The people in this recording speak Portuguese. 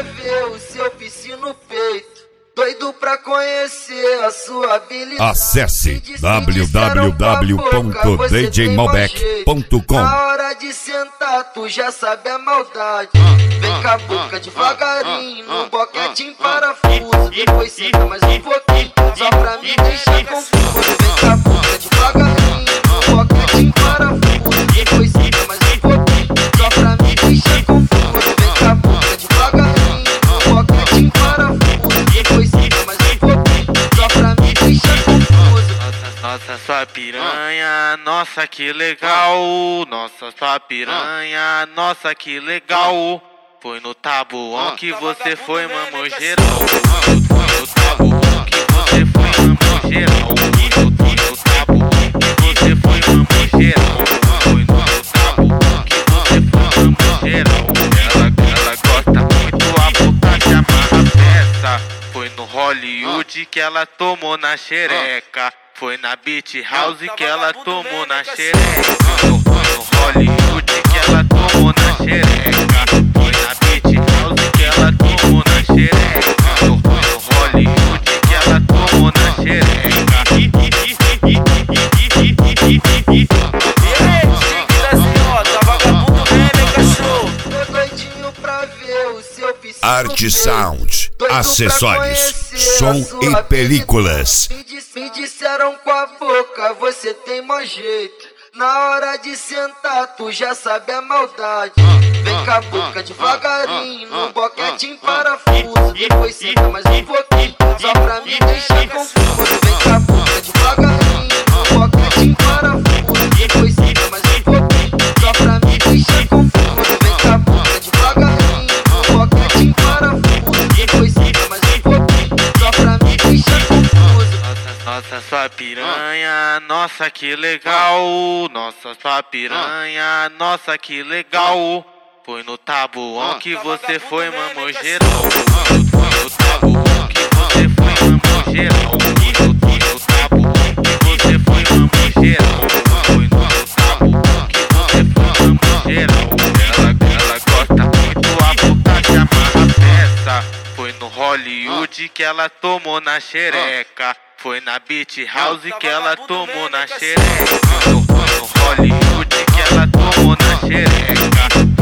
ver o seu piscina no peito. Doido pra conhecer a sua habilidade. Acesse www.djmalbec.com. Na hora de sentar, tu já sabe a maldade. Vem com a boca devagarinho, no boquete parafuso. Depois senta mais um pouquinho, só pra me deixar confuso. Vem com a boca devagarinho, no boquete parafuso. Depois senta mais um pouquinho, só pra me deixar confuso. Vem com a boca devagarinho, no boquete parafuso. Depois senta mais um pouquinho, só pra me deixar confuso. Nossa, sua piranha, nossa que legal. Nossa, sua piranha, nossa que legal. Foi no tabuão que você foi, mamou geral. Foi no tabuão que você foi, mamou geral. Foi no tabuão que você foi, mamou geral. Foi no tabuão que você foi, mamou geral. Ela gosta muito, a boca que amarra a peça. Foi no Hollywood que ela tomou na xereca. Foi na Beach House que ela tomou na xereca. No Hollywood que ela tomou na xereca. Foi na Beach House que ela tomou na xereca. No Hollywood que ela tomou na xereca. Arte Sound, acessórios, som e películas. Me disseram com a boca, você tem mau jeito. Na hora de sentar, tu já sabe a maldade. Vem com a boca devagarinho, no boquete parafuso. Depois senta mais um pouquinho, só pra me deixar confuso. Vem com a boca devagarinho, no boquete parafuso. Depois senta mais um pouquinho, só pra me deixar confuso. Vem com a boca devagarinho, no boquete parafuso. Depois senta mais um pouquinho, só pra me deixar confuso. Nossa, sua piranha, nossa que legal. Nossa, sua piranha, nossa que legal. Foi no tabuão que você foi, mamou geral. Foi no tabuão que você foi, mamou geral. Foi no tabuão que você foi, mamou geral. Foi no tabuão que você foi, mamou geral. Ela gosta muito, a boca que amarra a peça. Foi no Hollywood que ela tomou na xereca. Foi na Beach House que ela tomou na xereca. No Hollywood que ela tomou na xereca.